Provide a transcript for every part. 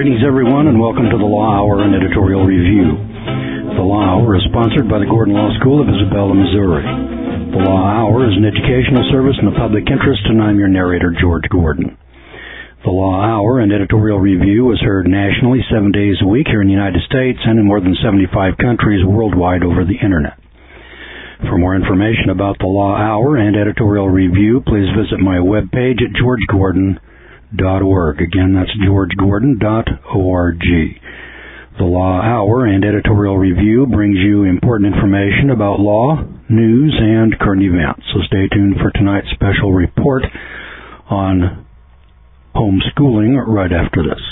Greetings, everyone, and welcome to the Law Hour and Editorial Review. The Law Hour is sponsored by the Gordon Law School of Isabella, Missouri. The Law Hour is an educational service in the public interest, and I'm your narrator, George Gordon. The Law Hour and Editorial Review is heard nationally 7 days a week here in the United States and in more than 75 countries worldwide over the Internet. For more information about the Law Hour and Editorial Review, please visit my webpage at georgegordon.org. Again, that's georgegordon.org. The Law Hour and Editorial Review brings you important information about law, news, and current events. So stay tuned for tonight's special report on homeschooling right after this.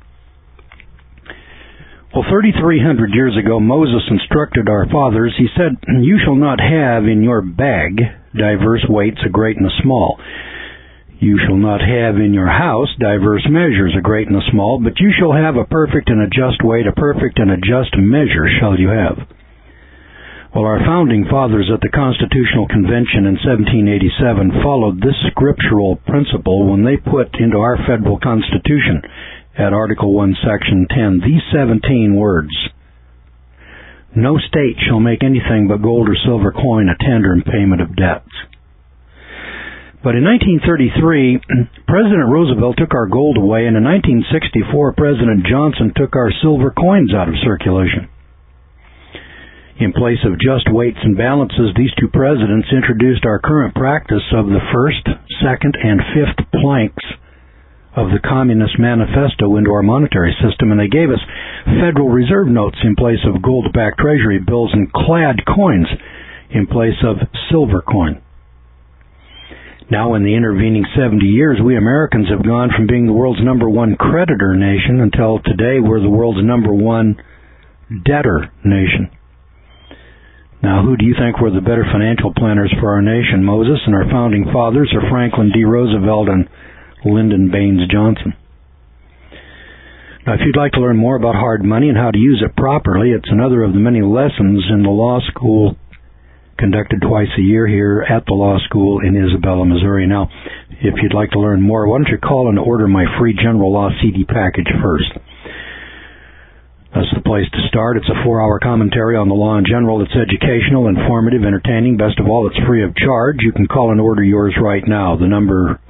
Well, 3,300 years ago, Moses instructed our fathers. He said, "You shall not have in your bag diverse weights, a great and a small. You shall not have in your house diverse measures, a great and a small, but you shall have a perfect and a just weight, a perfect and a just measure shall you have." Well, our founding fathers at the Constitutional Convention in 1787 followed this scriptural principle when they put into our federal Constitution at Article 1, Section 10, these 17 words: "No state shall make anything but gold or silver coin a tender in payment of debts." But in 1933, President Roosevelt took our gold away, and in 1964, President Johnson took our silver coins out of circulation. In place of just weights and balances, these two presidents introduced our current practice of the first, second, and fifth planks of the Communist Manifesto into our monetary system, and they gave us Federal Reserve notes in place of gold-backed Treasury bills and clad coins in place of silver coin. Now, in the intervening 70 years, we Americans have gone from being the world's number one creditor nation until today we're the world's number one debtor nation. Now, who do you think were the better financial planners for our nation, Moses and our founding fathers, or Franklin D. Roosevelt and Lyndon Baines Johnson? Now, if you'd like to learn more about hard money and how to use it properly, it's another of the many lessons in the law school conducted twice a year here at the law school in Isabella, Missouri. Now, if you'd like to learn more, why don't you call and order my free general law CD package first? That's the place to start. It's a 4-hour commentary on the law in general. It's educational, informative, entertaining. Best of all, it's free of charge. You can call and order yours right now. The number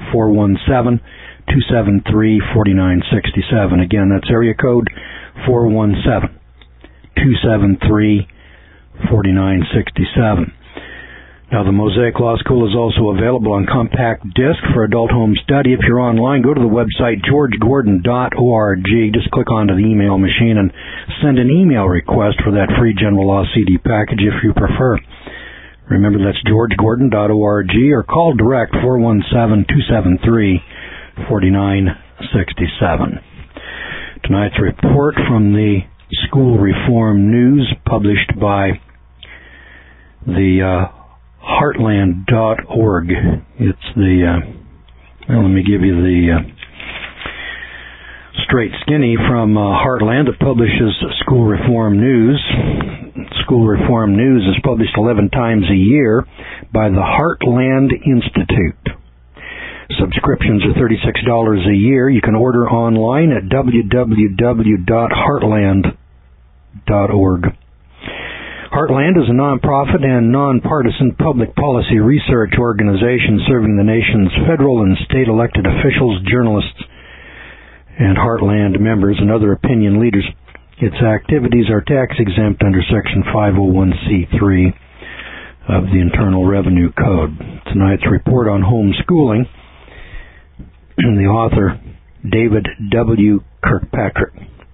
417-273-4967. Again, that's area code 417-273-4967. Now, the Mosaic Law School is also available on compact disc for adult home study. If you're online, go to the website georgegordon.org. Just click onto the email machine and send an email request for that free general law CD package if you prefer. Remember, that's georgegordon.org, or call direct 417-273-4967. Tonight's report from the School Reform News, published by the Heartland.org. It's the, let me give you the straight skinny from Heartland that publishes School Reform News. School Reform News is published 11 times a year by the Heartland Institute. Subscriptions are $36 a year. You can order online at www.heartland.org. Heartland is a nonprofit and nonpartisan public policy research organization serving the nation's federal and state elected officials, journalists, and Heartland members and other opinion leaders. Its activities are tax-exempt under Section 501c3 of the Internal Revenue Code. Tonight's report on homeschooling, the author, David W. Kirkpatrick.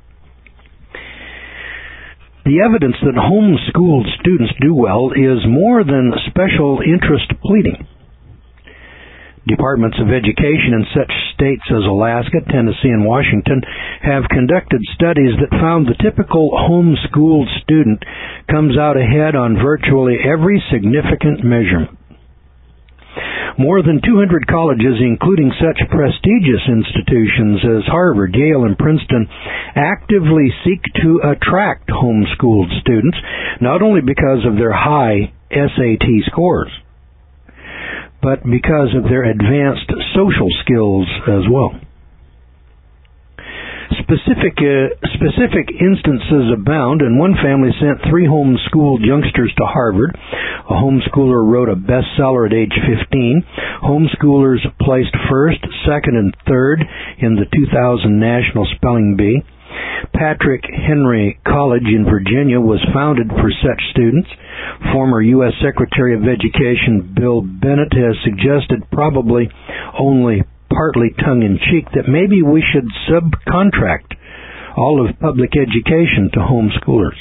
The evidence that homeschooled students do well is more than special interest pleading. Departments of education in such states as Alaska, Tennessee, and Washington have conducted studies that found the typical homeschooled student comes out ahead on virtually every significant measurement. More than 200 colleges, including such prestigious institutions as Harvard, Yale, and Princeton, actively seek to attract homeschooled students, not only because of their high SAT scores, but because of their advanced social skills as well. Specific instances abound, and one family sent 3 homeschooled youngsters to Harvard. A homeschooler wrote a bestseller at age 15. Homeschoolers placed first, second, and third in the 2000 National Spelling Bee. Patrick Henry College in Virginia was founded for such students. Former U.S. Secretary of Education Bill Bennett has suggested, probably only partly tongue-in-cheek, that maybe we should subcontract all of public education to homeschoolers.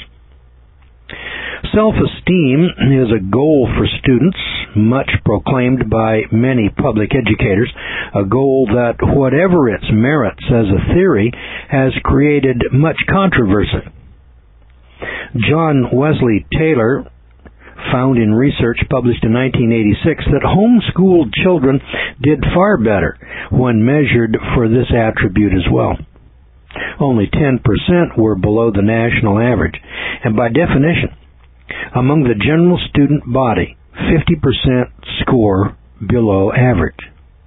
Self-esteem is a goal for students, much proclaimed by many public educators, a goal that, whatever its merits as a theory, has created much controversy. John Wesley Taylor found in research published in 1986 that homeschooled children did far better when measured for this attribute as well. Only 10% were below the national average, and by definition, among the general student body, 50% score below average.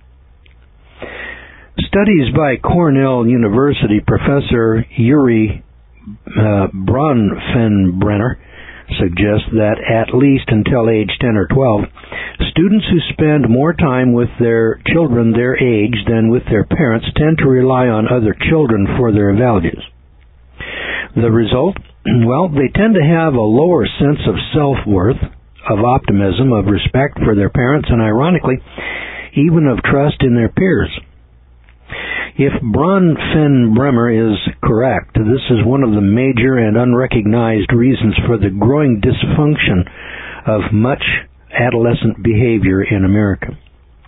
Studies by Cornell University professor Yuri Bronfenbrenner suggest that at least until age 10 or 12, students who spend more time with their children their age than with their parents tend to rely on other children for their values. The result? Well, they tend to have a lower sense of self-worth, of optimism, of respect for their parents, and ironically, even of trust in their peers. If Bronfenbrenner is correct, this is one of the major and unrecognized reasons for the growing dysfunction of much adolescent behavior in America.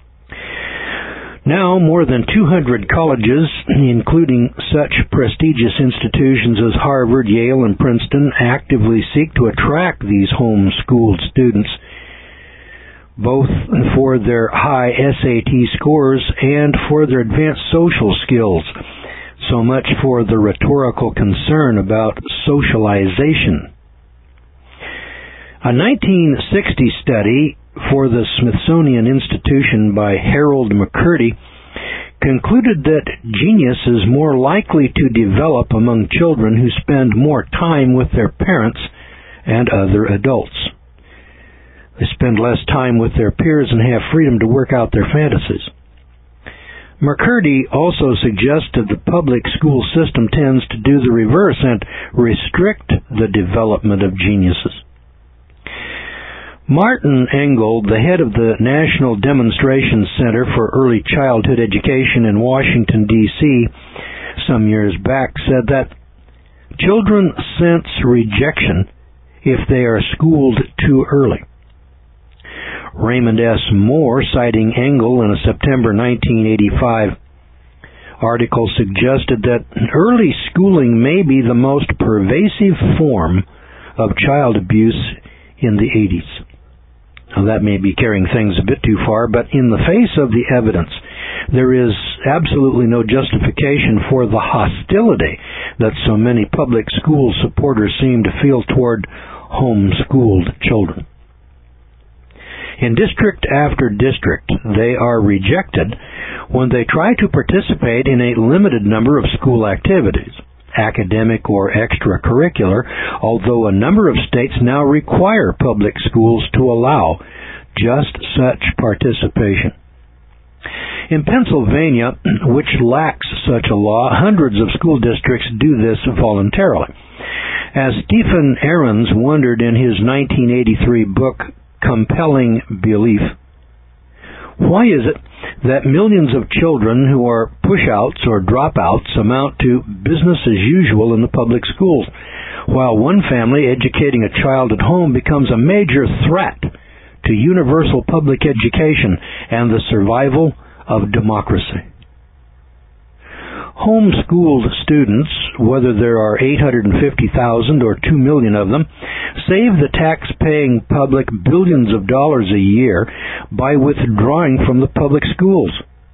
Now, more than 200 colleges, including such prestigious institutions as Harvard, Yale, and Princeton, actively seek to attract these homeschooled students, both for their high SAT scores and for their advanced social skills. So much for the rhetorical concern about socialization. A 1960 study for the Smithsonian Institution by Harold McCurdy concluded that genius is more likely to develop among children who spend more time with their parents and other adults. They spend less time with their peers and have freedom to work out their fantasies. McCurdy also suggested the public school system tends to do the reverse and restrict the development of geniuses. Martin Engel, the head of the National Demonstration Center for Early Childhood Education in Washington, D.C., some years back, said that children sense rejection if they are schooled too early. Raymond S. Moore, citing Engel in a September 1985 article, suggested that early schooling may be the most pervasive form of child abuse in the 80s. Now, that may be carrying things a bit too far, but in the face of the evidence, there is absolutely no justification for the hostility that so many public school supporters seem to feel toward homeschooled children. In district after district, they are rejected when they try to participate in a limited number of school activities, academic or extracurricular, although a number of states now require public schools to allow just such participation. In Pennsylvania, which lacks such a law, hundreds of school districts do this voluntarily. As Stephen Ahrens wondered in his 1983 book, Compelling Belief, why is it that millions of children who are push-outs or dropouts amount to business as usual in the public schools, while one family educating a child at home becomes a major threat to universal public education and the survival of democracy? Homeschooled students, whether there are 850,000 or 2 million of them, save the tax-paying public billions of dollars a year by withdrawing from the public schools.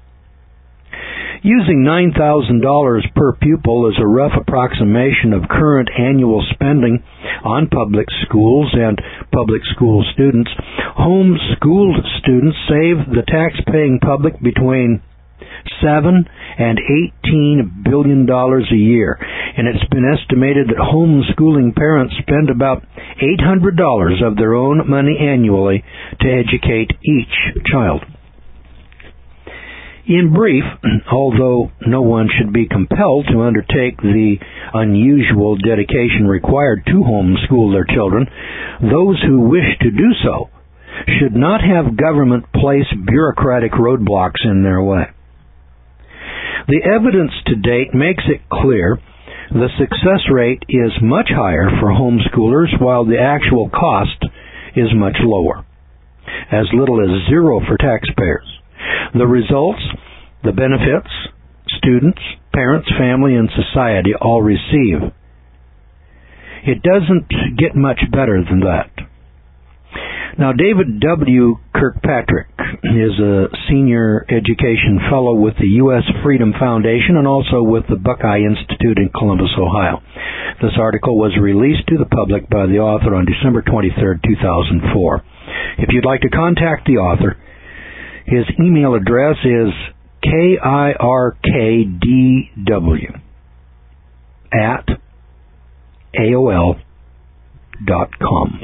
Using $9,000 per pupil as a rough approximation of current annual spending on public schools and public school students, homeschooled students save the tax-paying public between $7 and $18 billion a year. And it's been estimated that homeschooling parents spend about $800 of their own money annually to educate each child. In brief, although no one should be compelled to undertake the unusual dedication required to homeschool their children, those who wish to do so should not have government place bureaucratic roadblocks in their way. The evidence to date makes it clear the success rate is much higher for homeschoolers while the actual cost is much lower, as little as zero for taxpayers. The results, the benefits, students, parents, family, and society all receive. It doesn't get much better than that. Now, David W. Kirkpatrick is a senior education fellow with the U.S. Freedom Foundation and also with the Buckeye Institute in Columbus, Ohio. This article was released to the public by the author on December 23, 2004. If you'd like to contact the author, his email address is kirkdw@aol.com.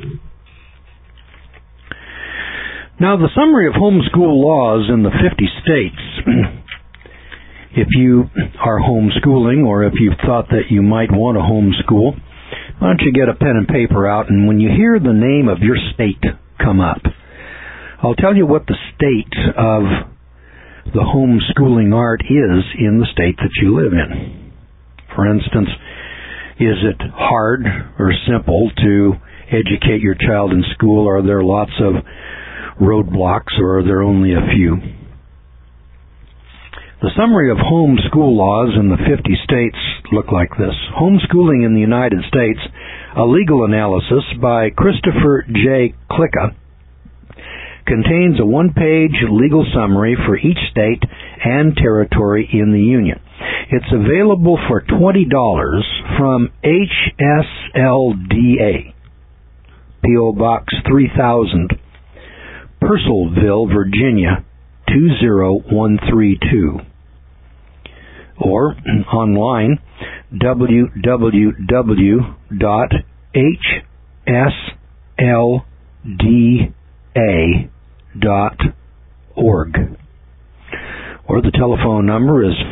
Now, the summary of homeschool laws in the 50 states, if you are homeschooling or if you've thought that you might want to homeschool, why don't you get a pen and paper out, and when you hear the name of your state come up, I'll tell you what the state of the homeschooling art is in the state that you live in. For instance, is it hard or simple to educate your child in school? Are there lots of roadblocks, or are there only a few? The summary of homeschool laws in the 50 states look like this. Homeschooling in the United States, a legal analysis by Christopher J. Klicka, contains a one-page legal summary for each state and territory in the Union. It's available for $20 from HSLDA, P.O. Box 3000, Purcellville, Virginia, 20132. Or online, www.hslda.org. Or the telephone number is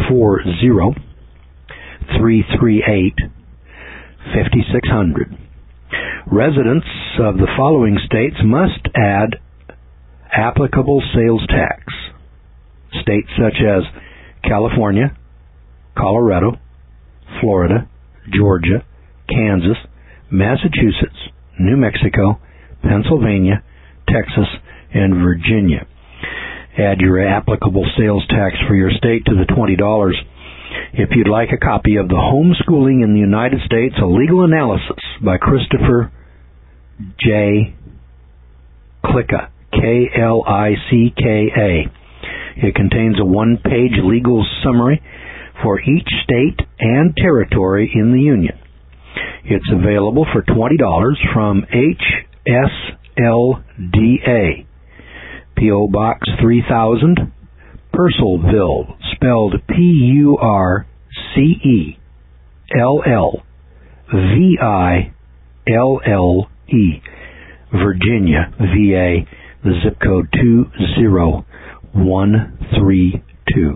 540-338-5600. Residents of the following states must add applicable sales tax. States such as California, Colorado, Florida, Georgia, Kansas, Massachusetts, New Mexico, Pennsylvania, Texas, and Virginia. Add your applicable sales tax for your state to the $20. If you'd like a copy of the Homeschooling in the United States, a legal analysis by Christopher J. Klicka, Klicka. It contains a one-page legal summary for each state and territory in the Union. It's available for $20 from HSLDA, P.O. Box 3000, Purcellville, spelled Purcellville, Virginia, VA, the zip code 20132.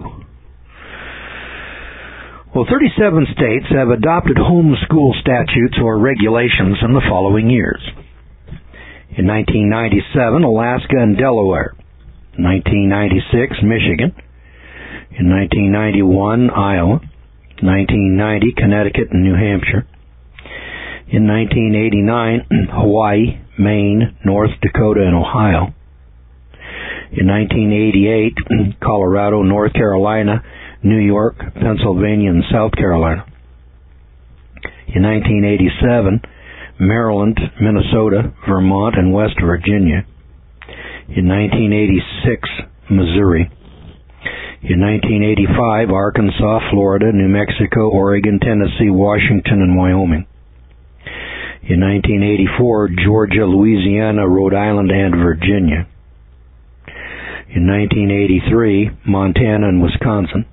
Well, 37 states have adopted homeschool statutes or regulations in the following years. In 1997, Alaska and Delaware. 1996, Michigan. In 1991, Iowa. 1990, Connecticut and New Hampshire. In 1989, Hawaii, Maine, North Dakota, and Ohio. In 1988, Colorado, North Carolina, New York, Pennsylvania, and South Carolina. In 1987, Maryland, Minnesota, Vermont, and West Virginia. In 1986, Missouri. In 1985, Arkansas, Florida, New Mexico, Oregon, Tennessee, Washington, and Wyoming. In 1984, Georgia, Louisiana, Rhode Island, and Virginia. In 1983, Montana and Wisconsin.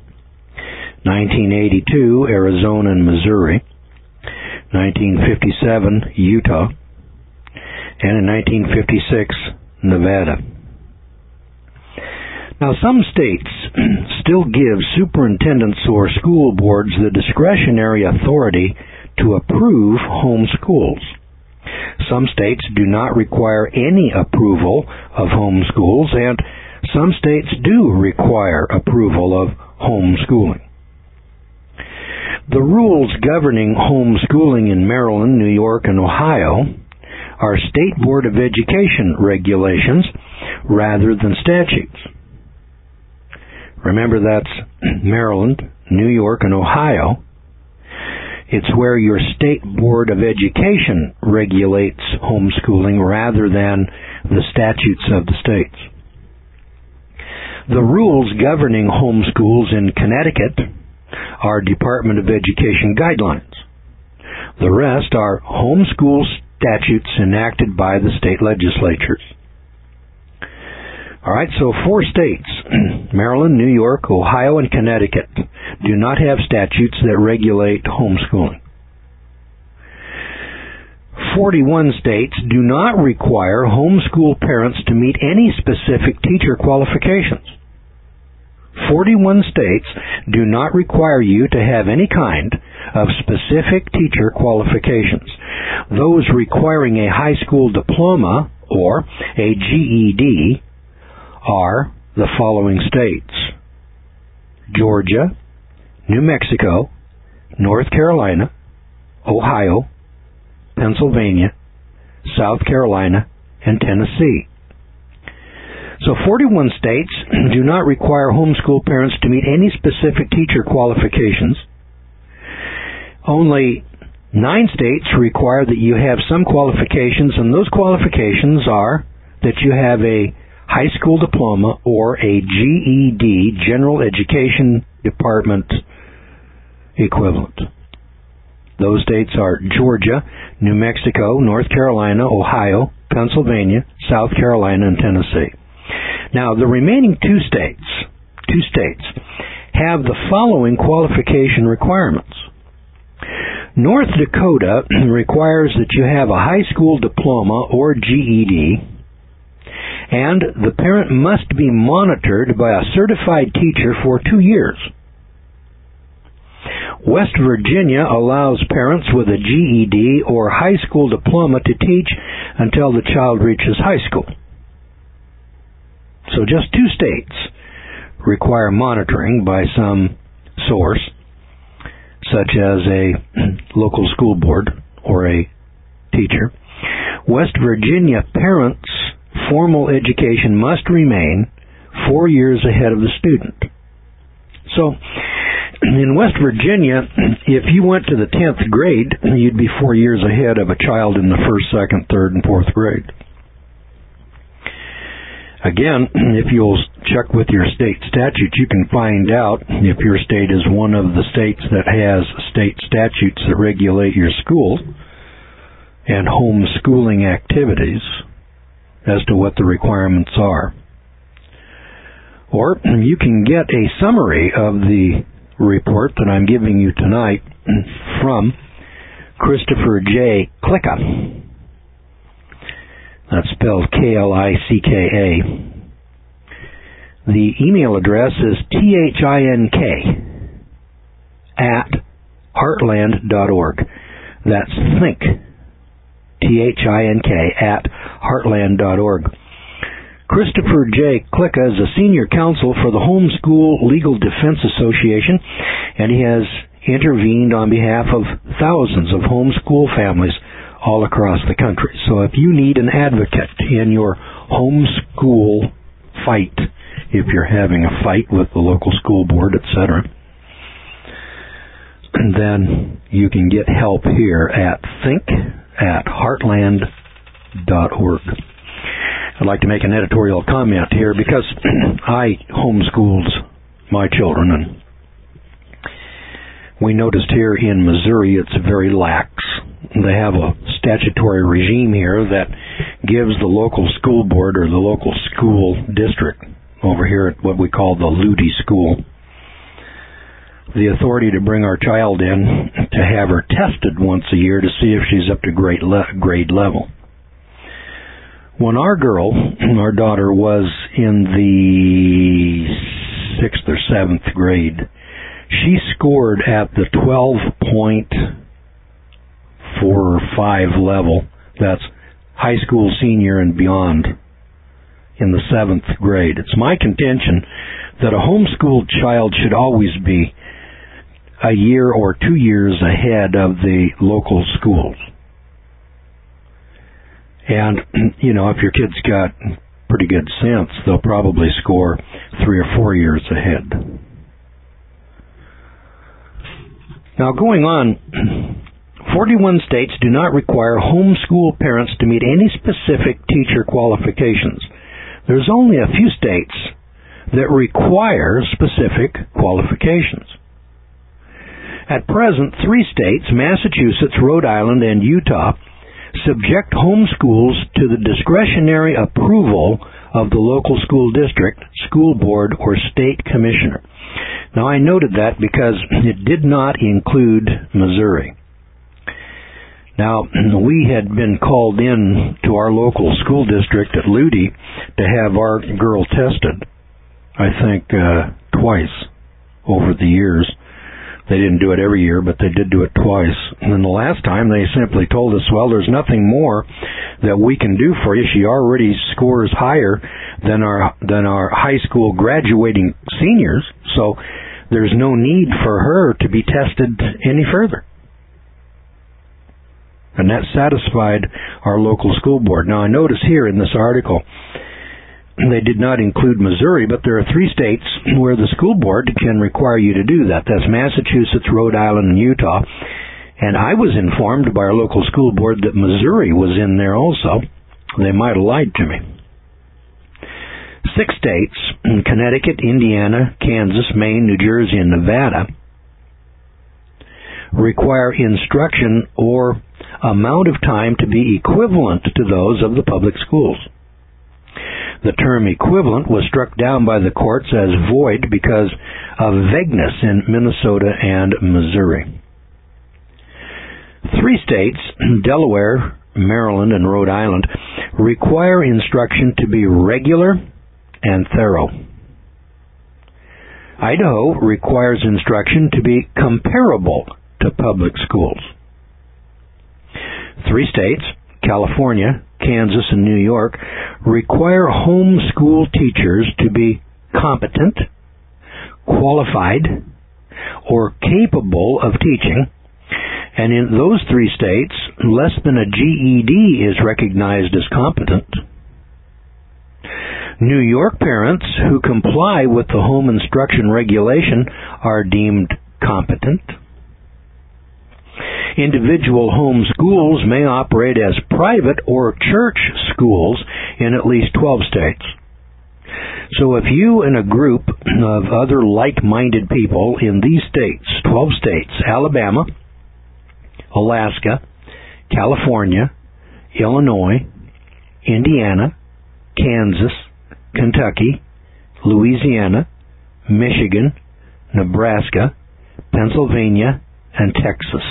1982, Arizona and Missouri. 1957, Utah. And in 1956, Nevada. Now, some states still give superintendents or school boards the discretionary authority to approve home schools. Some states do not require any approval of home schools, and some states do require approval of homeschooling. The rules governing homeschooling in Maryland, New York, and Ohio are State Board of Education regulations rather than statutes. Remember, that's Maryland, New York, and Ohio. It's where your State Board of Education regulates homeschooling rather than the statutes of the states. The rules governing homeschools in Connecticut are Department of Education guidelines. The rest are homeschool statutes enacted by the state legislatures. All right, so 4 states, Maryland, New York, Ohio, and Connecticut, do not have statutes that regulate homeschooling. 41 states do not require homeschool parents to meet any specific teacher qualifications. 41 states do not require you to have any kind of specific teacher qualifications. Those requiring a high school diploma or a GED are the following states: Georgia, New Mexico, North Carolina, Ohio, Pennsylvania, South Carolina, and Tennessee. So 41 states do not require homeschool parents to meet any specific teacher qualifications. Only 9 states require that you have some qualifications, and those qualifications are that you have a high school diploma or a GED, General Education Department equivalent. Those states are Georgia, New Mexico, North Carolina, Ohio, Pennsylvania, South Carolina, and Tennessee. Now, the remaining two states have the following qualification requirements. North Dakota requires that you have a high school diploma or GED, and the parent must be monitored by a certified teacher for 2 years. West Virginia allows parents with a GED or high school diploma to teach until the child reaches high school. So just 2 states require monitoring by some source, such as a local school board or a teacher. West Virginia parents' formal education must remain 4 years ahead of the student. So, in West Virginia, if you went to the 10th grade, you'd be 4 years ahead of a child in the 1st, 2nd, 3rd, and 4th grade. Again, if you'll check with your state statute, you can find out if your state is one of the states that has state statutes that regulate your school and homeschooling activities as to what the requirements are. Or you can get a summary of the report that I'm giving you tonight from Christopher J. Klicka. That's spelled K-L-I-C-K-A. The email address is think@heartland.org. That's think, think@heartland.org. Christopher J. Klicka is a senior counsel for the Homeschool Legal Defense Association, and he has intervened on behalf of thousands of homeschool families all across the country. So if you need an advocate in your homeschool fight, if you're having a fight with the local school board, etc., then you can get help here at think@heartland.org. I'd like to make an editorial comment here because I homeschooled my children, and we noticed here in Missouri it's very lax. They have a statutory regime here that gives the local school board or the local school district over here at what we call the Ludi School, the authority to bring our child in to have her tested once a year to see if she's up to grade level. When our daughter, was in the 6th or 7th grade, she scored at the 12.4 or 5 level. That's high school senior and beyond in the 7th grade. It's my contention that a homeschooled child should always be a year or 2 years ahead of the local schools. And, if your kid's got pretty good sense, they'll probably score 3 or 4 years ahead. Now, going on, 41 states do not require homeschool parents to meet any specific teacher qualifications. There's only a few states that require specific qualifications. At present, 3 states, Massachusetts, Rhode Island, and Utah, subject homeschools to the discretionary approval of the local school district, school board, or state commissioner. Now, I noted that because it did not include Missouri. Now, we had been called in to our local school district at Ludi to have our girl tested, I think, twice over the years. They didn't do it every year, but they did do it twice. And then the last time, they simply told us, well, there's nothing more that we can do for you. She already scores higher than our high school graduating seniors, so there's no need for her to be tested any further. And that satisfied our local school board. Now, I notice here in this article, they did not include Missouri, but there are 3 states where the school board can require you to do that. That's Massachusetts, Rhode Island, and Utah. And I was informed by our local school board that Missouri was in there also. They might have lied to me. 6 states, Connecticut, Indiana, Kansas, Maine, New Jersey, and Nevada, require instruction or amount of time to be equivalent to those of the public schools. The term equivalent was struck down by the courts as void because of vagueness in Minnesota and Missouri. 3 states, Delaware, Maryland, and Rhode Island, require instruction to be regular and thorough. Idaho requires instruction to be comparable to public schools. 3 states, California, Kansas, and New York, require homeschool teachers to be competent, qualified, or capable of teaching, and in those 3 states, less than a GED is recognized as competent. New York parents who comply with the home instruction regulation are deemed competent. Individual home schools may operate as private or church schools in at least 12 states. So if you and a group of other like-minded people in these states, 12 states, Alabama, Alaska, California, Illinois, Indiana, Kansas, Kentucky, Louisiana, Michigan, Nebraska, Pennsylvania, and Texas.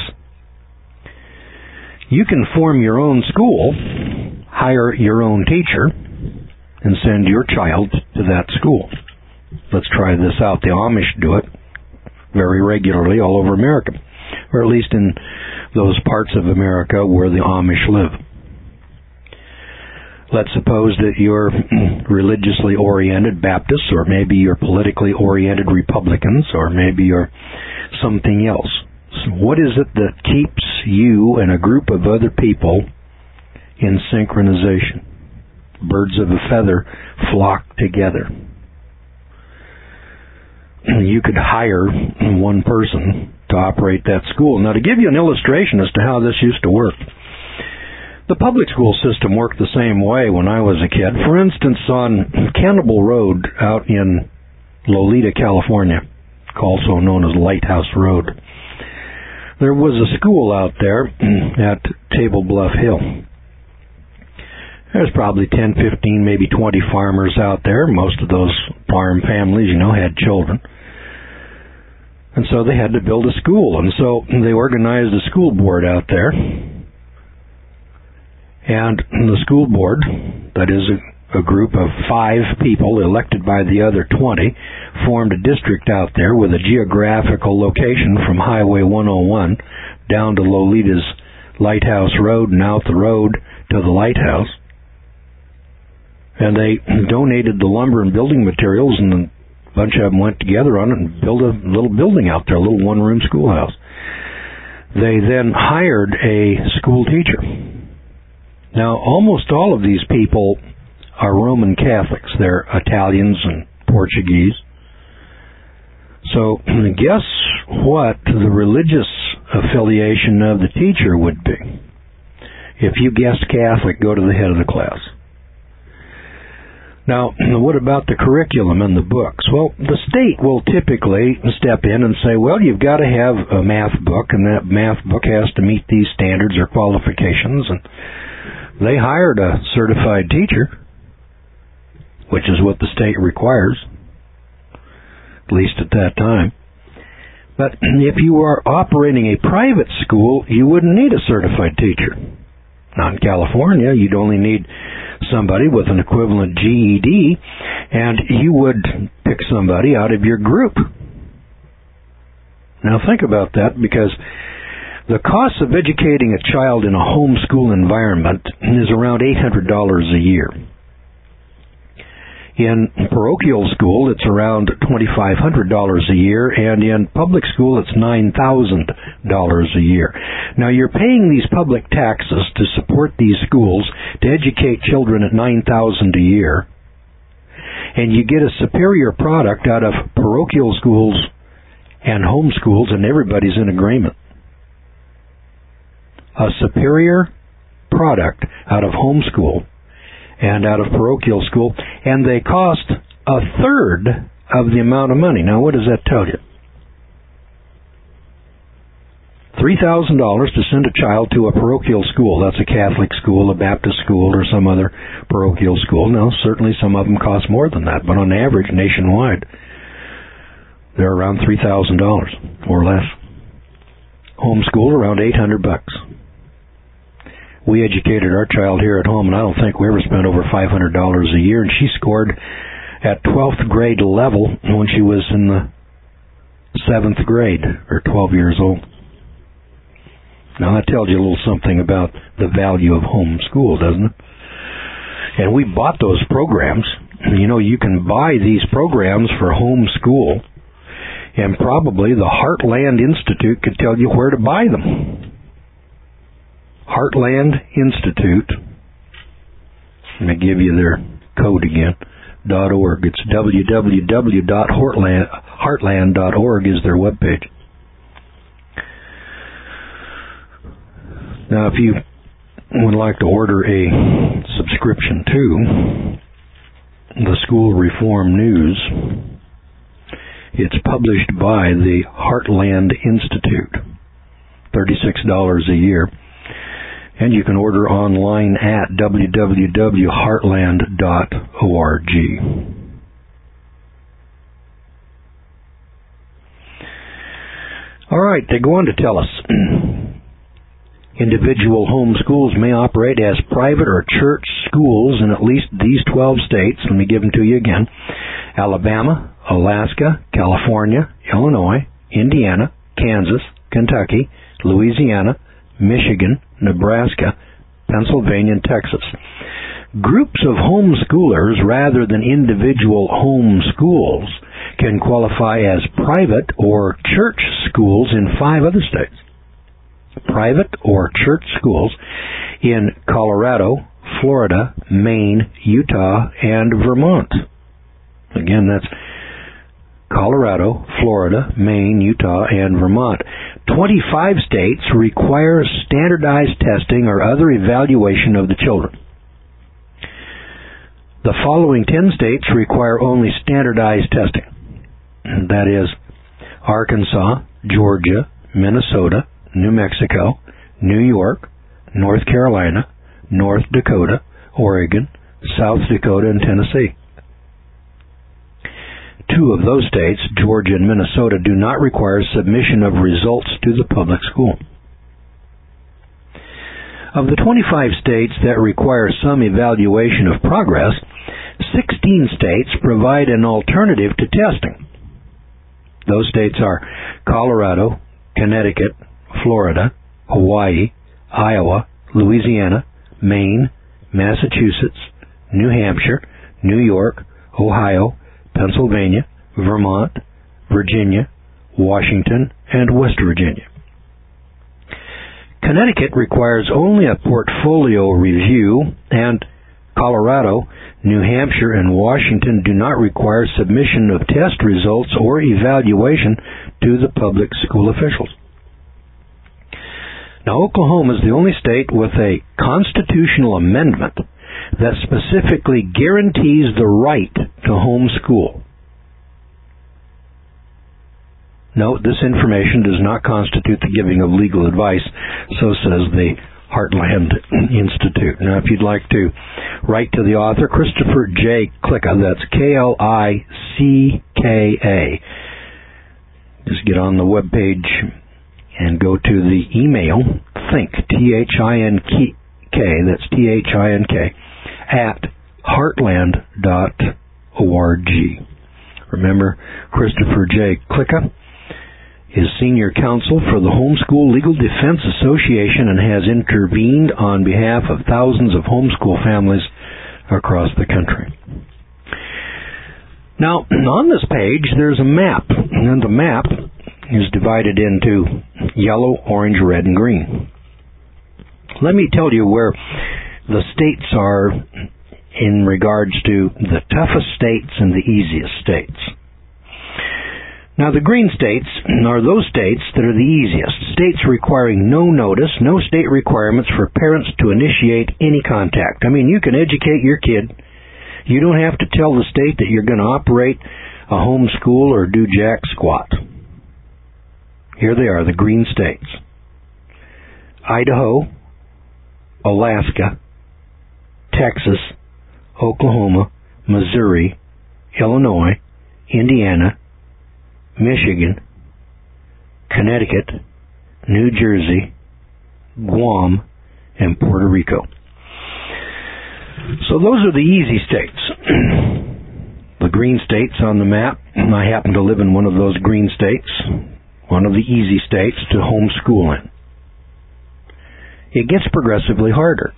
You can form your own school, hire your own teacher, and send your child to that school. Let's try this out. The Amish do it very regularly all over America, or at least in those parts of America where the Amish live. Let's suppose that you're religiously oriented Baptists, or maybe you're politically oriented Republicans, or maybe you're something else. So what is it that keeps you and a group of other people in synchronization? Birds of a feather flock together. You could hire one person to operate that school. Now, to give you an illustration as to how this used to work, the public school system worked the same way when I was a kid. For instance, on Cannibal Road out in Lolita, California, also known as Lighthouse Road, there was a school out there at Table Bluff Hill. There's probably 10, 15, maybe 20 farmers out there. Most of those farm families, had children. And so they had to build a school. And so they organized a school board out there. And the school board, that is a group of 5 people elected by the other 20, formed a district out there with a geographical location from Highway 101 down to Lolita's Lighthouse Road and out the road to the lighthouse. And they donated the lumber and building materials, and a bunch of them went together on it and built a little building out there, a little one-room schoolhouse. They then hired a school teacher. Now, almost all of these people are Roman Catholics. They're Italians and Portuguese. So guess what the religious affiliation of the teacher would be? If you guessed Catholic, go to the head of the class. Now, what about the curriculum and the books? Well, the state will typically step in and say, well, you've got to have a math book, and that math book has to meet these standards or qualifications. And they hired a certified teacher, which is what the state requires, at least at that time. But if you are operating a private school, you wouldn't need a certified teacher. Not in California. You'd only need somebody with an equivalent GED, and you would pick somebody out of your group. Now think about that, because the cost of educating a child in a homeschool environment is around $800 a year. In parochial school, it's around $2,500 a year, and in public school, it's $9,000 a year. Now, you're paying these public taxes to support these schools to educate children at $9,000 a year, and you get a superior product out of parochial schools and homeschools, and everybody's in agreement. A superior product out of homeschool and out of parochial school, and they cost a third of the amount of money. Now, what does that tell you? $3,000 to send a child to a parochial school. That's a Catholic school, a Baptist school, or some other parochial school. Now, certainly some of them cost more than that, but on average, nationwide, they're around $3,000 or less. Homeschool, around $800. We educated our child here at home, and I don't think we ever spent over $500 a year, and she scored at 12th grade level when she was in the 7th grade, or 12 years old. Now, that tells you a little something about the value of home school, doesn't it? And we bought those programs. You can buy these programs for home school, and probably the Heartland Institute could tell you where to buy them. Heartland Institute. Let me give you their code again. .org. It's www.heartland.org is their webpage. Now, if you would like to order a subscription to the School Reform News, it's published by the Heartland Institute. $36 a year. And you can order online at www.heartland.org. All right, they go on to tell us, individual home schools may operate as private or church schools in at least these 12 states. Let me give them to you again. Alabama, Alaska, California, Illinois, Indiana, Kansas, Kentucky, Louisiana, Michigan, Nebraska, Pennsylvania, and Texas. Groups of homeschoolers rather than individual home schools can qualify as private or church schools in 5 other states. Private or church schools in Colorado, Florida, Maine, Utah, and Vermont. Again, that's Colorado, Florida, Maine, Utah, and Vermont. 25 states require standardized testing or other evaluation of the children. The following 10 states require only standardized testing. That is Arkansas, Georgia, Minnesota, New Mexico, New York, North Carolina, North Dakota, Oregon, South Dakota, and Tennessee. 2 of those states, Georgia and Minnesota, do not require submission of results to the public school. Of the 25 states that require some evaluation of progress, 16 states provide an alternative to testing. Those states are Colorado, Connecticut, Florida, Hawaii, Iowa, Louisiana, Maine, Massachusetts, New Hampshire, New York, Ohio, Pennsylvania, Vermont, Virginia, Washington, and West Virginia. Connecticut requires only a portfolio review, and Colorado, New Hampshire, and Washington do not require submission of test results or evaluation to the public school officials. Now, Oklahoma is the only state with a constitutional amendment that specifically guarantees the right to homeschool. Note, this information does not constitute the giving of legal advice, so says the Heartland Institute. Now, if you'd like to write to the author, Christopher J. Klicka, that's Klicka, just get on the web page and go to the email, think, T-H-I-N-K, that's T-H-I-N-K, at heartland.org. Remember, Christopher J. Klicka is senior counsel for the Homeschool Legal Defense Association and has intervened on behalf of thousands of homeschool families across the country. Now, on this page, there's a map, and the map is divided into yellow, orange, red, and green. Let me tell you where the states are in regards to the toughest states and the easiest states. Now, the green states are those states that are the easiest. States requiring no notice, no state requirements for parents to initiate any contact. I mean, you can educate your kid. You don't have to tell the state that you're going to operate a homeschool or do jack squat. Here they are, the green states. Idaho, Alaska, Texas, Oklahoma, Missouri, Illinois, Indiana, Michigan, Connecticut, New Jersey, Guam, and Puerto Rico. So those are the easy states. The green states on the map, I happen to live in one of those green states, one of the easy states to homeschool in. It gets progressively harder.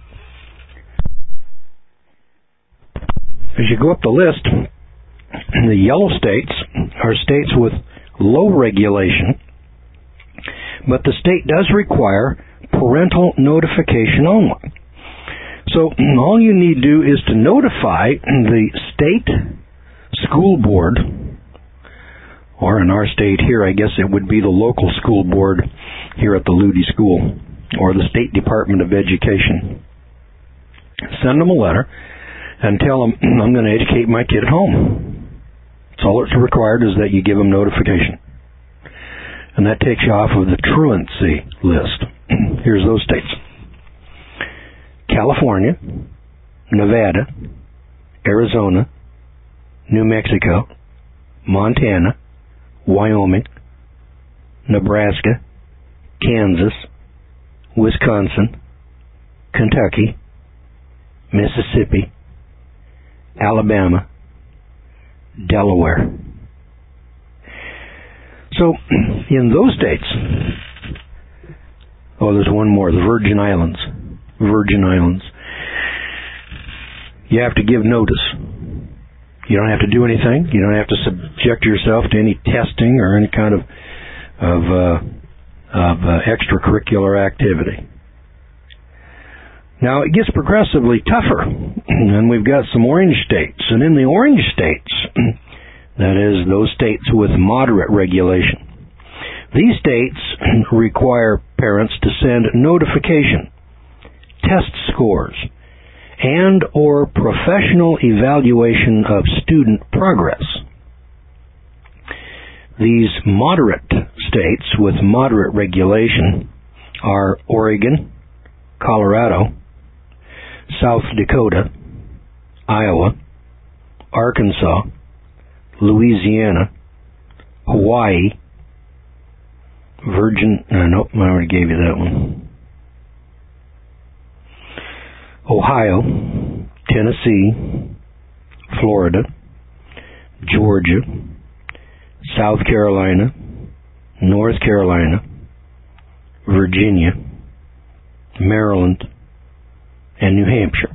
As you go up the list, the yellow states are states with low regulation, but the state does require parental notification only. So all you need to do is to notify the state school board, or in our state here, I guess it would be the local school board here at the Ludy School, or the State Department of Education. Send them a letter and tell them, I'm going to educate my kid at home. That's all that's required, is that you give them notification. And that takes you off of the truancy list. Here's those states: California, Nevada, Arizona, New Mexico, Montana, Wyoming, Nebraska, Kansas, Wisconsin, Kentucky, Mississippi, Alabama, Delaware. So, in those states, there's one more, the Virgin Islands. Virgin Islands. You have to give notice. You don't have to do anything. You don't have to subject yourself to any testing or any kind of extracurricular activity. Now, it gets progressively tougher, and we've got some orange states. And in the orange states, that is, those states with moderate regulation, these states require parents to send notification, test scores, and or professional evaluation of student progress. These moderate states with moderate regulation are Oregon, Colorado, South Dakota, Iowa, Arkansas, Louisiana, Hawaii, nope, I already gave you that one. Ohio, Tennessee, Florida, Georgia, South Carolina, North Carolina, Virginia, Maryland, and New Hampshire.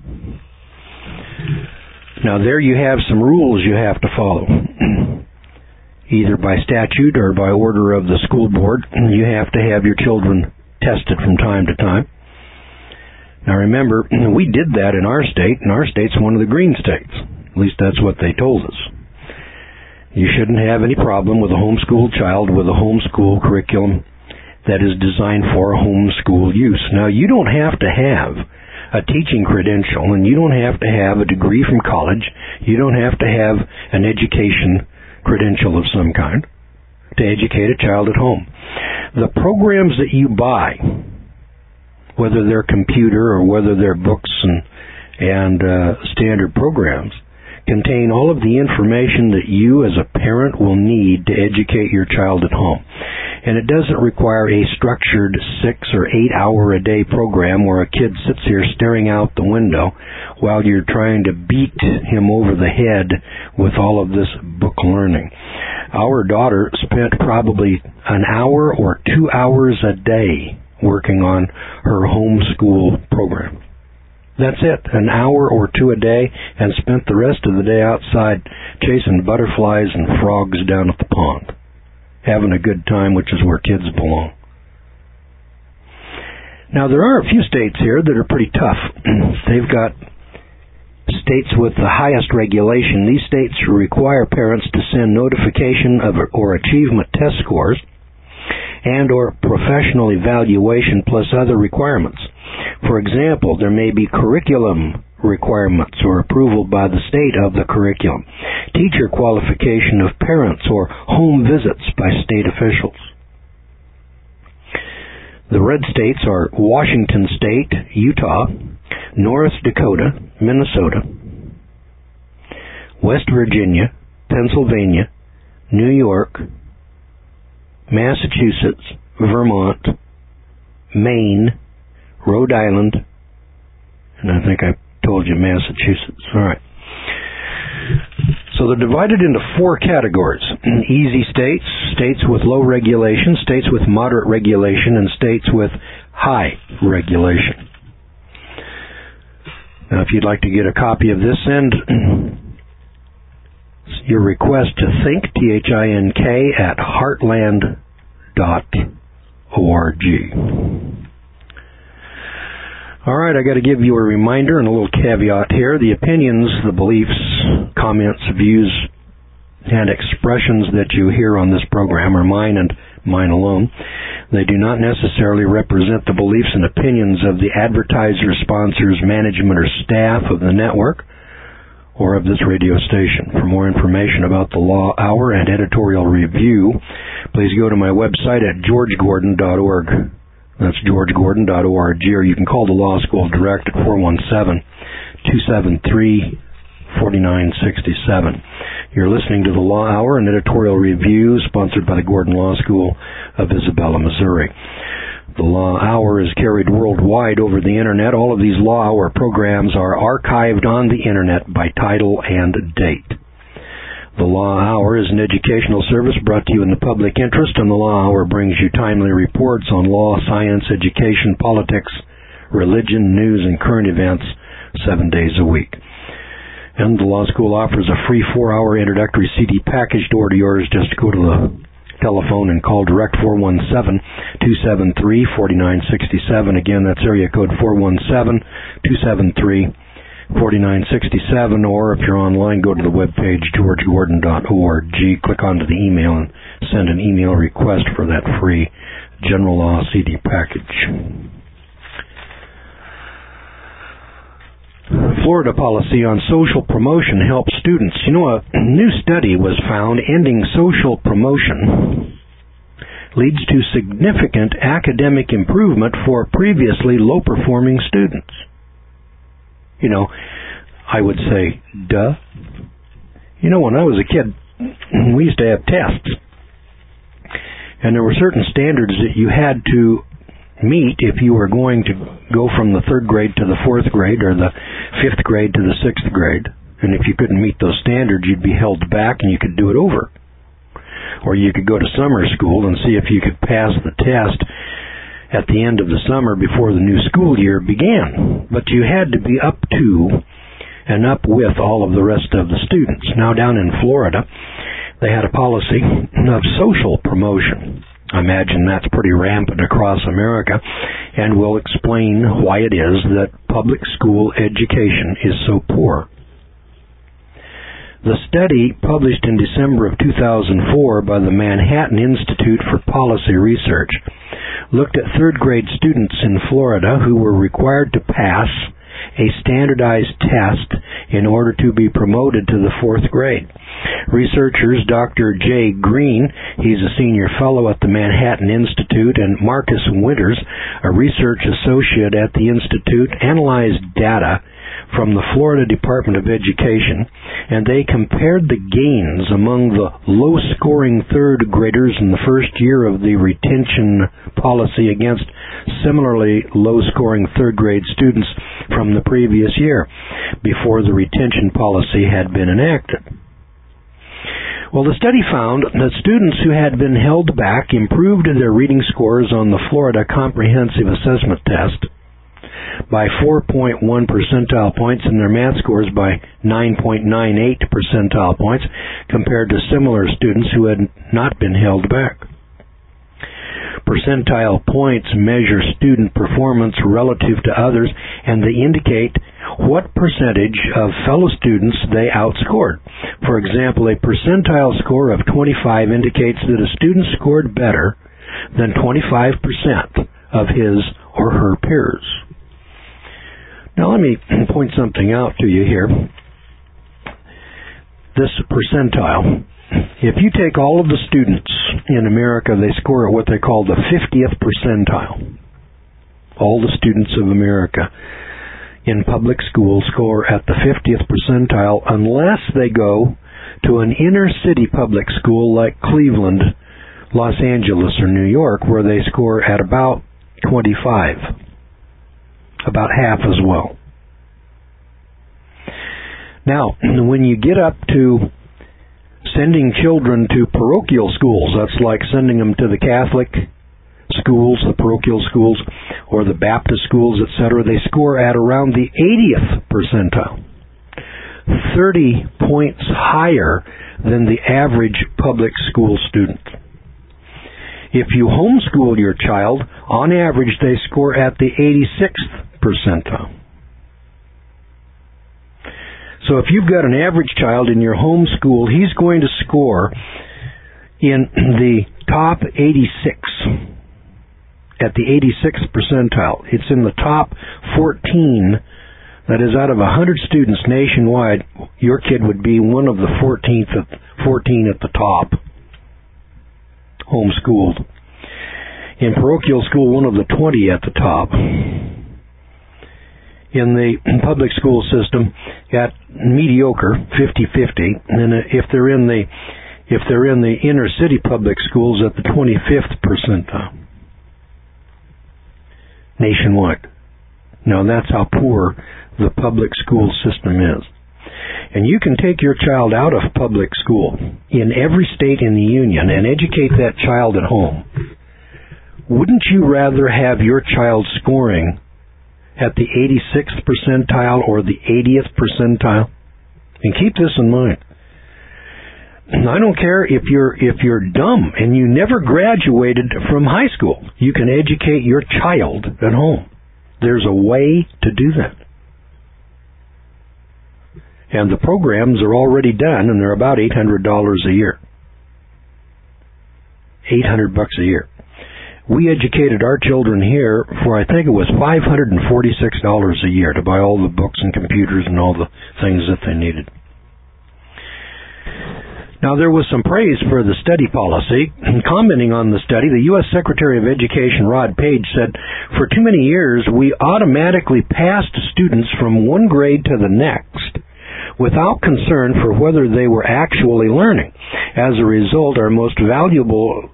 Now there you have some rules you have to follow. Either by statute or by order of the school board, you have to have your children tested from time to time. Now remember, we did that in our state, and our state's one of the green states. At least that's what they told us. You shouldn't have any problem with a homeschooled child with a homeschool curriculum that is designed for homeschool use. Now, you don't have to have a teaching credential, and you don't have to have a degree from college. You don't have to have an education credential of some kind to educate a child at home. The programs that you buy, whether they're computer or whether they're books and standard programs, contain all of the information that you as a parent will need to educate your child at home. And it doesn't require a structured 6 or 8 hour a day program where a kid sits here staring out the window while you're trying to beat him over the head with all of this book learning. Our daughter spent probably an hour or 2 hours a day working on her homeschool program. That's it, an hour or 2 a day, and spent the rest of the day outside chasing butterflies and frogs down at the pond, having a good time, which is where kids belong. Now, there are a few states here that are pretty tough. They've got states with the highest regulation. These states require parents to send notification of or achievement test scores and or professional evaluation plus other requirements. For example, there may be curriculum requirements or approval by the state of the curriculum, teacher qualification of parents, or home visits by state officials. The red states are Washington State, Utah, North Dakota, Minnesota, West Virginia, Pennsylvania, New York, Massachusetts, Vermont, Maine, Rhode Island, and I think I told you Massachusetts. All right. So they're divided into 4 categories. Easy states, states with low regulation, states with moderate regulation, and states with high regulation. Now, if you'd like to get a copy of this, send your request to think, THINK, at heartland.org. All right, I got to give you a reminder and a little caveat here. The opinions, the beliefs, comments, views, and expressions that you hear on this program are mine and mine alone. They do not necessarily represent the beliefs and opinions of the advertisers, sponsors, management, or staff of the network or of this radio station. For more information about the Law Hour and editorial review, please go to my website at georgegordon.org. That's georgegordon.org, or you can call the law school direct at 417-273-4967. You're listening to the Law Hour, an editorial review sponsored by the Gordon Law School of Isabella, Missouri. The Law Hour is carried worldwide over the Internet. All of these Law Hour programs are archived on the Internet by title and date. The Law Hour is an educational service brought to you in the public interest, and the Law Hour brings you timely reports on law, science, education, politics, religion, news, and current events 7 days a week. And the Law School offers a free 4-hour introductory CD package to order yours. Just go to the telephone and call direct 417-273-4967. Again, that's area code 417-273-4967, or if you're online, go to the webpage georgegordon.org, click onto the email and send an email request for that free General Law CD package. Florida policy on social promotion helps students. You know, a new study was found ending social promotion leads to significant academic improvement for previously low-performing students. You know, I would say, duh. You know, when I was a kid, we used to have tests. And there were certain standards that you had to meet if you were going to go from the 3rd grade to the 4th grade or the 5th grade to the 6th grade. And if you couldn't meet those standards, you'd be held back and you could do it over. Or you could go to summer school and see if you could pass the test at the end of the summer before the new school year began. But you had to be up to and up with all of the rest of the students. Now down in Florida, they had a policy of social promotion. I imagine that's pretty rampant across America, and will explain why it is that public school education is so poor. The study, published in December of 2004 by the Manhattan Institute for Policy Research, looked at 3rd grade students in Florida who were required to pass a standardized test in order to be promoted to the 4th grade. Researchers Dr. Jay Green, he's a senior fellow at the Manhattan Institute, and Marcus Winters, a research associate at the Institute, analyzed data from the Florida Department of Education, and they compared the gains among the low-scoring 3rd graders in the first year of the retention policy against similarly low-scoring 3rd grade students from the previous year, before the retention policy had been enacted. Well, the study found that students who had been held back improved their reading scores on the Florida Comprehensive Assessment Test by 4.1 percentile points and their math scores by 9.98 percentile points compared to similar students who had not been held back. Percentile points measure student performance relative to others, and they indicate what percentage of fellow students they outscored. For example, a percentile score of 25 indicates that a student scored better than 25% of his or her peers. Now let me point something out to you here. This percentile, if you take all of the students in America, they score at what they call the 50th percentile. All the students of America in public school score at the 50th percentile unless they go to an inner city public school like Cleveland, Los Angeles, or New York, where they score at about 25. About half as well. Now, when you get up to sending children to parochial schools, that's like sending them to the Catholic schools, the parochial schools, or the Baptist schools, etc., they score at around the 80th percentile. 30 points higher than the average public school student. If you homeschool your child, on average they score at the 86th percentile. So if you've got an average child in your home school, he's going to score in the top 86, at the 86th percentile. It's in the top 14. That is, out of 100 students nationwide, your kid would be one of the 14 at the top, homeschooled. In parochial school, one of the 20 at the top. In the public school system, at mediocre, 50-50, and if they're in the inner city public schools, at the 25th percentile nationwide. Now that's how poor the public school system is. And you can take your child out of public school in every state in the union and educate that child at home. Wouldn't you rather have your child scoring at the 86th percentile or the 80th percentile? And keep this in mind. I don't care if you're dumb and you never graduated from high school. You can educate your child at home. There's a way to do that. And the programs are already done, and they're about $800 a year. $800 a year. We educated our children here for, I think it was $546 a year to buy all the books and computers and all the things that they needed. Now, there was some praise for the study policy. Commenting on the study, the U.S. Secretary of Education Rod Page said, "For too many years, we automatically passed students from one grade to the next without concern for whether they were actually learning. As a result, our most vulnerable,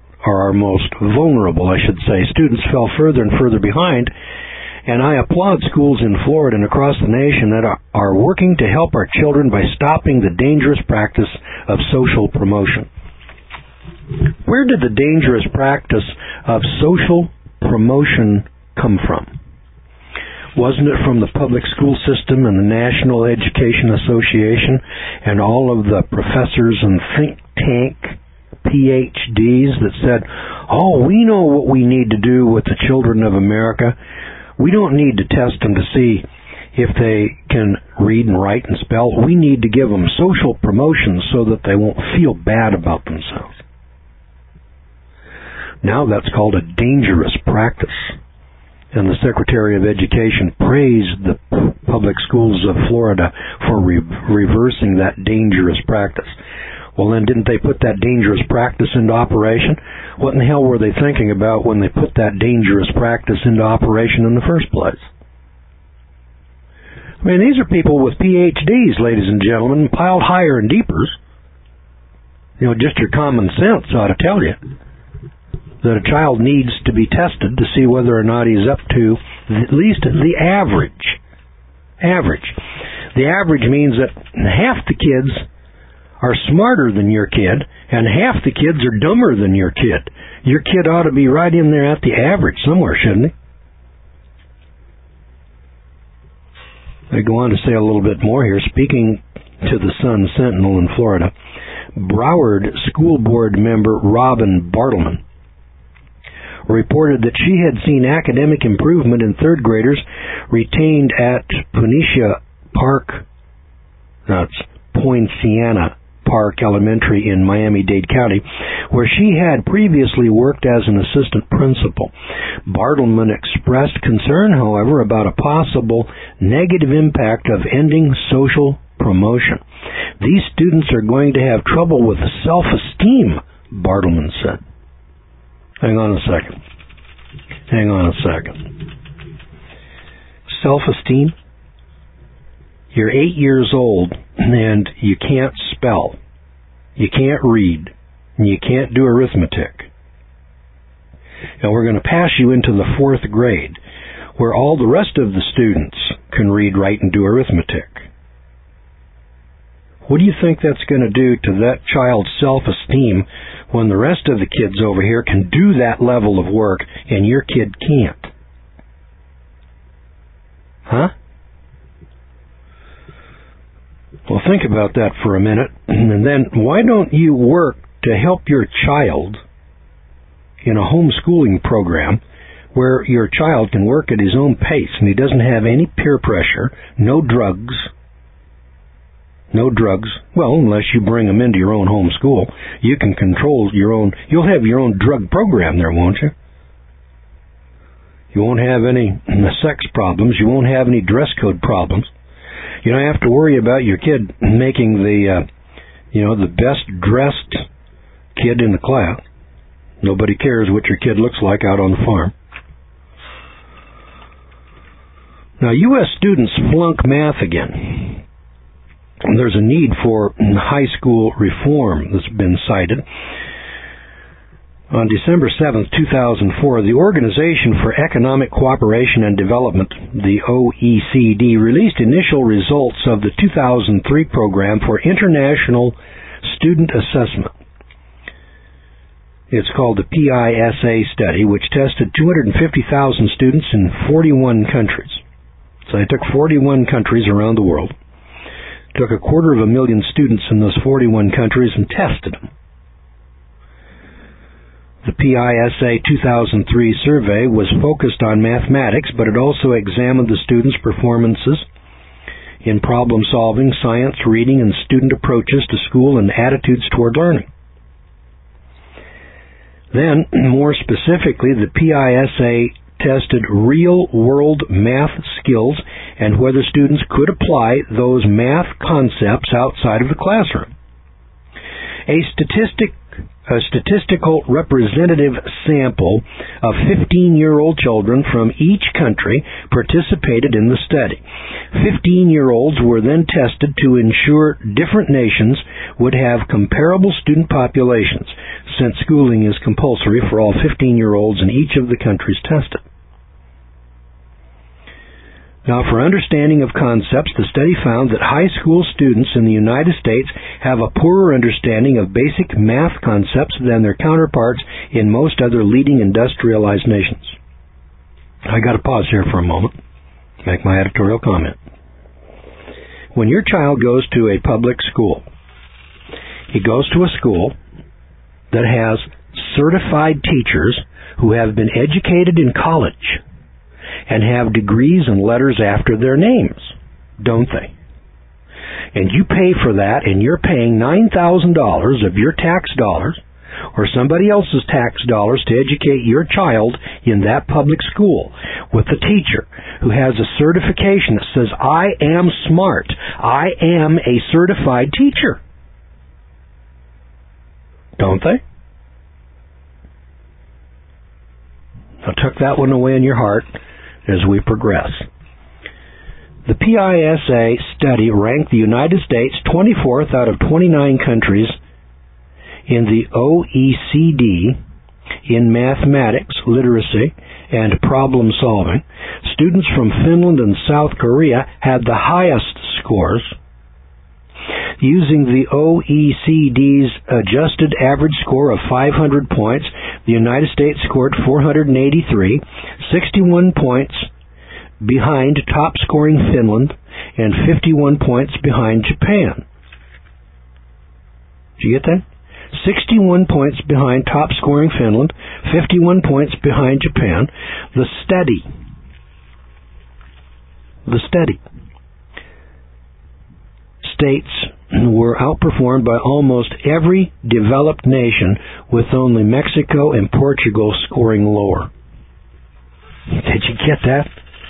students fell further and further behind. And I applaud schools in Florida and across the nation that are working to help our children by stopping the dangerous practice of social promotion." Where did the dangerous practice of social promotion come from? Wasn't it from the public school system and the National Education Association and all of the professors and think tank PhDs that said, "Oh, we know what we need to do with the children of America. We don't need to test them to see if they can read and write and spell. We need to give them social promotion so that they won't feel bad about themselves." Now that's called a dangerous practice. And the Secretary of Education praised the public schools of Florida for reversing that dangerous practice. Well, then didn't they put that dangerous practice into operation? What in the hell were they thinking about when they put that dangerous practice into operation in the first place? I mean, these are people with PhDs, ladies and gentlemen, piled higher and deeper. Just your common sense ought to tell you that a child needs to be tested to see whether or not he's up to at least the average. The average means that half the kids are smarter than your kid, and half the kids are dumber than your kid. Your kid ought to be right in there at the average somewhere, shouldn't he? They go on to say a little bit more here. Speaking to the Sun-Sentinel in Florida, Broward School Board member Robin Bartleman reported that she had seen academic improvement in third graders retained at Poinciana Park Elementary in Miami-Dade County, where she had previously worked as an assistant principal. Bartleman expressed concern, however, about a possible negative impact of ending social promotion. "These students are going to have trouble with self-esteem," Bartleman said. Hang on a second. Self-esteem? You're 8 years old and you can't spell, you can't read, and you can't do arithmetic. And we're going to pass you into the fourth grade, where all the rest of the students can read, write, and do arithmetic. What do you think that's going to do to that child's self-esteem when the rest of the kids over here can do that level of work and your kid can't? Huh? Well, think about that for a minute, and then why don't you work to help your child in a homeschooling program where your child can work at his own pace and he doesn't have any peer pressure, no drugs. Well, unless you bring them into your own home school, you can control your own, you'll have your own drug program there, won't you? You won't have any sex problems, you won't have any dress code problems. You don't have to worry about your kid making the best dressed kid in the class. Nobody cares what your kid looks like out on the farm. Now, U.S. students flunk math again. There's a need for high school reform that's been cited. On December 7, 2004, the Organization for Economic Cooperation and Development, the OECD, released initial results of the 2003 program for international student assessment. It's called the PISA study, which tested 250,000 students in 41 countries. So they took 41 countries around the world, took 250,000 students in those 41 countries and tested them. The PISA 2003 survey was focused on mathematics, but it also examined the students' performances in problem solving, science, reading, and student approaches to school and attitudes toward learning. Then, more specifically, the PISA tested real-world math skills and whether students could apply those math concepts outside of the classroom. A statistical representative sample of 15-year-old children from each country participated in the study. 15-year-olds were then tested to ensure different nations would have comparable student populations, since schooling is compulsory for all 15-year-olds in each of the countries tested. Now, for understanding of concepts, the study found that high school students in the United States have a poorer understanding of basic math concepts than their counterparts in most other leading industrialized nations. I got to pause here for a moment, make my editorial comment. When your child goes to a public school, he goes to a school that has certified teachers who have been educated in college and have degrees and letters after their names, don't they? And you pay for that, and you're paying $9,000 of your tax dollars or somebody else's tax dollars to educate your child in that public school with a teacher who has a certification that says, I am smart. I am a certified teacher. Don't they? Now tuck that one away in your heart as we progress. The PISA study ranked the United States 24th out of 29 countries in the OECD in mathematics, literacy, and problem solving. Students from Finland and South Korea had the highest scores. Using the OECD's adjusted average score of 500 points, the United States scored 483, 61 points behind top-scoring Finland and 51 points behind Japan. Did you get that? 61 points behind top-scoring Finland, 51 points behind Japan. The study states were outperformed by almost every developed nation, with only Mexico and Portugal scoring lower. Did you get that?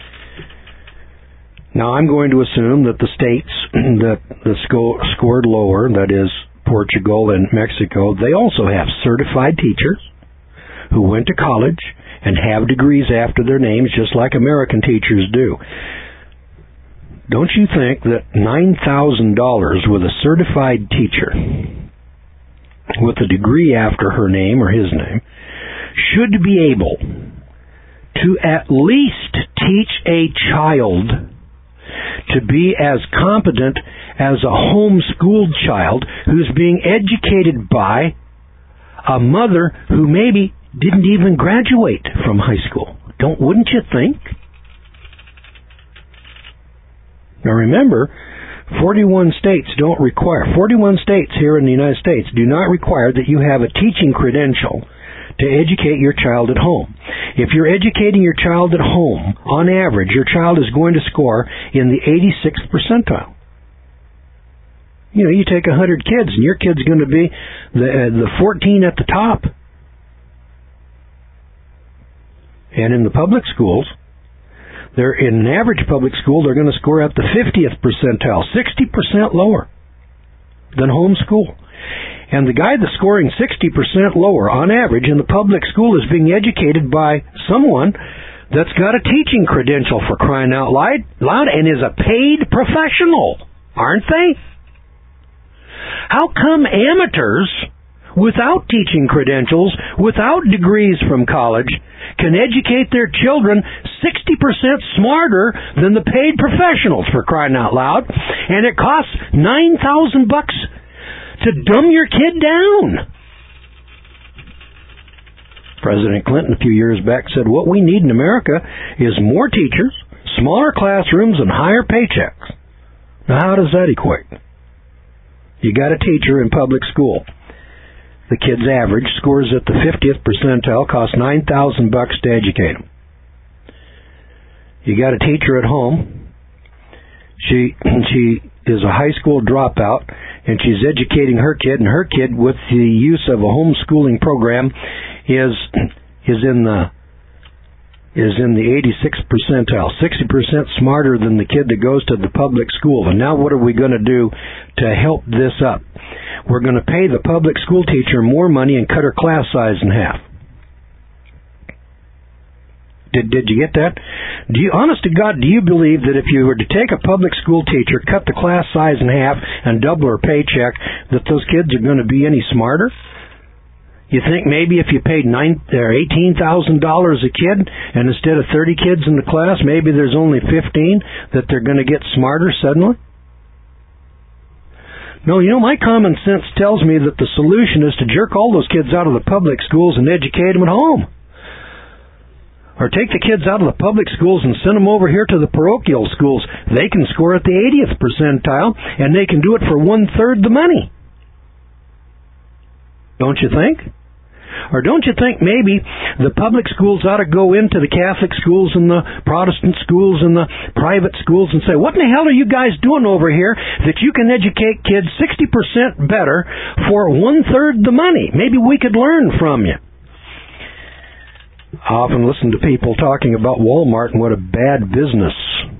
Now, I'm going to assume that the states that scored lower, that is Portugal and Mexico, they also have certified teachers who went to college and have degrees after their names, just like American teachers do. Don't you think that $9,000 with a certified teacher with a degree after her name or his name should be able to at least teach a child to be as competent as a homeschooled child who's being educated by a mother who maybe didn't even graduate from high school? Wouldn't you think? Now remember, 41 states here in the United States do not require that you have a teaching credential to educate your child at home. If you're educating your child at home, on average, your child is going to score in the 86th percentile. You know, you take 100 kids, and your kid's going to be the 14 at the top. And in the public schools, they're in an average public school, they're going to score at the 50th percentile, 60% lower than homeschool. And the guy that's scoring 60% lower on average in the public school is being educated by someone that's got a teaching credential, for crying out loud, and is a paid professional, aren't they? How come amateurs without teaching credentials, without degrees from college, can educate their children 60% smarter than the paid professionals, for crying out loud, and it costs $9,000 to dumb your kid down? President Clinton a few years back said, what we need in America is more teachers, smaller classrooms, and higher paychecks. Now, how does that equate? You got a teacher in public school. The kid's average scores at the 50th percentile, costs $9,000 to educate him. You got a teacher at home. She is a high school dropout, and she's educating her kid, and her kid, with the use of a homeschooling program, is in the is in the 86th percentile, 60% smarter than the kid that goes to the public school. And now what are we going to do to help this up? We're going to pay the public school teacher more money and cut her class size in half. Did you get that? Honest to God, do you believe that if you were to take a public school teacher, cut the class size in half, and double her paycheck, that those kids are going to be any smarter? You think maybe if you paid $18,000 a kid, and instead of 30 kids in the class, maybe there's only 15, that they're going to get smarter suddenly? No, my common sense tells me that the solution is to jerk all those kids out of the public schools and educate them at home. Or take the kids out of the public schools and send them over here to the parochial schools. They can score at the 80th percentile, and they can do it for 1/3 the money. Don't you think? Or don't you think maybe the public schools ought to go into the Catholic schools and the Protestant schools and the private schools and say, what in the hell are you guys doing over here that you can educate kids 60% better for 1/3 the money? Maybe we could learn from you. I often listen to people talking about Walmart and what a bad business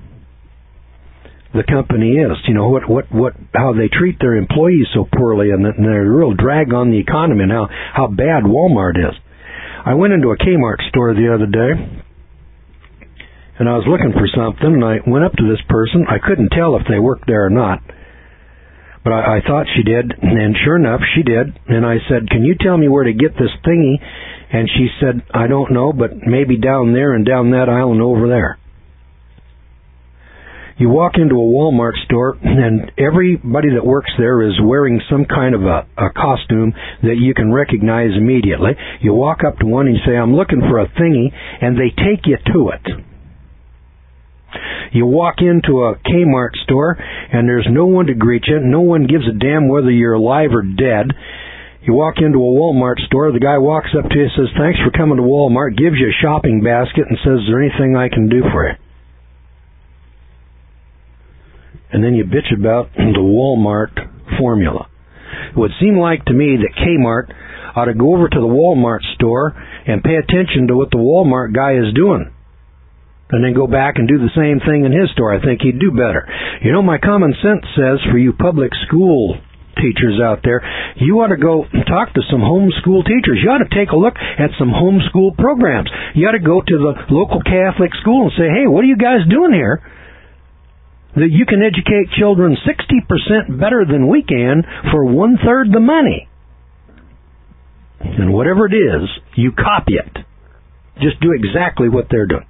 the company is. How they treat their employees so poorly, and they're a real drag on the economy, and how bad Walmart is. I went into a Kmart store the other day, and I was looking for something, and I went up to this person. I couldn't tell if they worked there or not, but I thought she did, and sure enough, she did. And I said, can you tell me where to get this thingy? And she said, I don't know, but maybe down there and down that aisle and over there. You walk into a Walmart store, and everybody that works there is wearing some kind of a costume that you can recognize immediately. You walk up to one and you say, I'm looking for a thingy, and they take you to it. You walk into a Kmart store, and there's no one to greet you. No one gives a damn whether you're alive or dead. You walk into a Walmart store, the guy walks up to you and says, thanks for coming to Walmart, gives you a shopping basket, and says, is there anything I can do for you? And then you bitch about the Walmart formula. It would seem like to me that Kmart ought to go over to the Walmart store and pay attention to what the Walmart guy is doing, and then go back and do the same thing in his store. I think he'd do better. My common sense says for you public school teachers out there, you ought to go talk to some homeschool teachers. You ought to take a look at some homeschool programs. You ought to go to the local Catholic school and say, hey, what are you guys doing here that you can educate children 60% better than we can for 1/3 the money? And whatever it is, you copy it. Just do exactly what they're doing.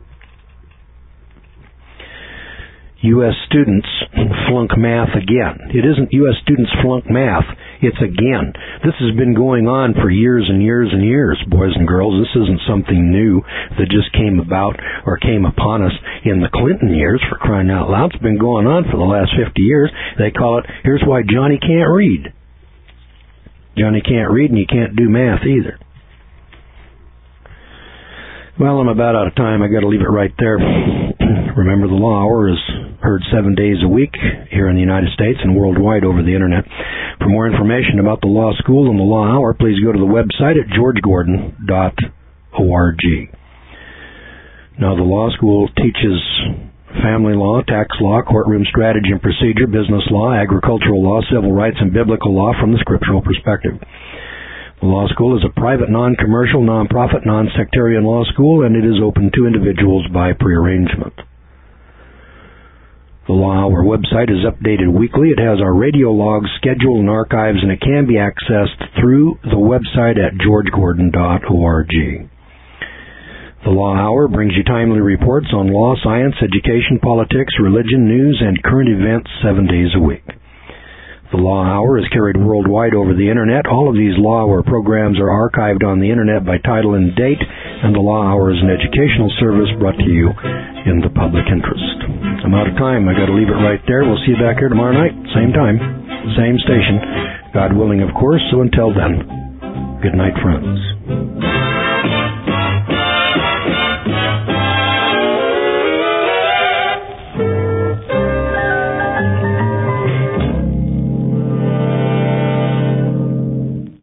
U.S. students flunk math again. It isn't U.S. students flunk math. It's again. This has been going on for years and years and years, boys and girls. This isn't something new that just came about or came upon us in the Clinton years, for crying out loud. It's been going on for the last 50 years. They call it, here's why Johnny can't read. Johnny can't read, and you can't do math either. Well, I'm about out of time. I got to leave it right there. Remember, the Law Hour is heard 7 days a week here in the United States and worldwide over the Internet. For more information about the Law School and the Law Hour, please go to the website at georgegordon.org. Now, the Law School teaches family law, tax law, courtroom strategy and procedure, business law, agricultural law, civil rights, and biblical law from the scriptural perspective. The Law School is a private, non-commercial, non-profit, non-sectarian law school, and it is open to individuals by prearrangement. The Law Hour website is updated weekly. It has our radio logs, schedule, and archives, and it can be accessed through the website at georgegordon.org. The Law Hour brings you timely reports on law, science, education, politics, religion, news, and current events 7 days a week. The Law Hour is carried worldwide over the Internet. All of these Law Hour programs are archived on the Internet by title and date, and the Law Hour is an educational service brought to you in the public interest. I'm out of time. I got to leave it right there. We'll see you back here tomorrow night, same time, same station. God willing, of course. So until then, good night, friends.